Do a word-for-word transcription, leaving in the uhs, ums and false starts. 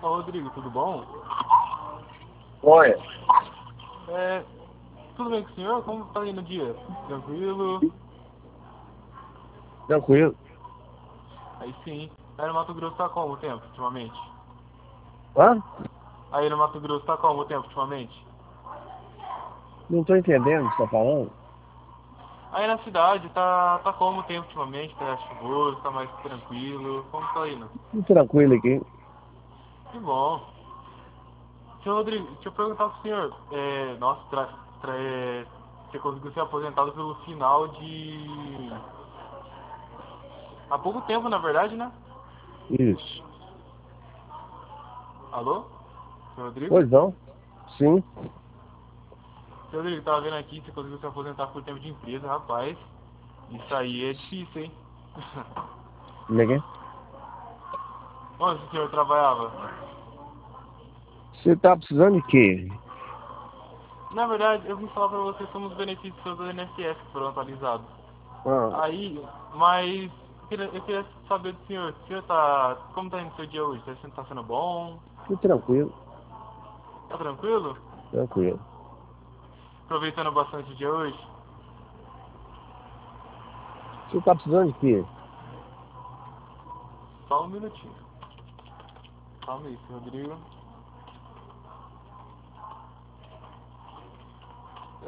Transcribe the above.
Ô Rodrigo, tudo bom? Olha, É, tudo bem com o senhor? Como tá indo o dia? Tranquilo? tranquilo. Aí sim. Aí no Mato Grosso tá como o tempo ultimamente? Hã? Aí no Mato Grosso tá como o tempo ultimamente? Não tô entendendo o que você tá falando. Aí na cidade tá, tá como o tempo ultimamente? Tá chuvoso, tá mais tranquilo? Como tá indo? Tudo tranquilo aqui. Que bom. Senhor Rodrigo, deixa eu perguntar pro senhor. É, nossa, tra, tra, é, você conseguiu ser aposentado pelo final de... Há pouco tempo, na verdade, né? Isso. Alô? Senhor Rodrigo? Pois não? Sim. Senhor Rodrigo, tava vendo aqui, você conseguiu se aposentar por tempo de empresa, rapaz. Isso aí é difícil, hein? Como é que é? Onde o senhor trabalhava? Você tá precisando de quê? Na verdade, eu vim falar pra você sobre os benefícios do I N S S que foram atualizados. Ah, Aí, mas eu queria, eu queria saber do senhor, o senhor tá. Como tá indo o seu dia hoje? Tá sendo, tá sendo bom? tudo tranquilo. Tá tranquilo? Tranquilo. Aproveitando bastante o dia hoje? Você tá precisando de quê? Só um minutinho. Calma aí, senhor Rodrigo.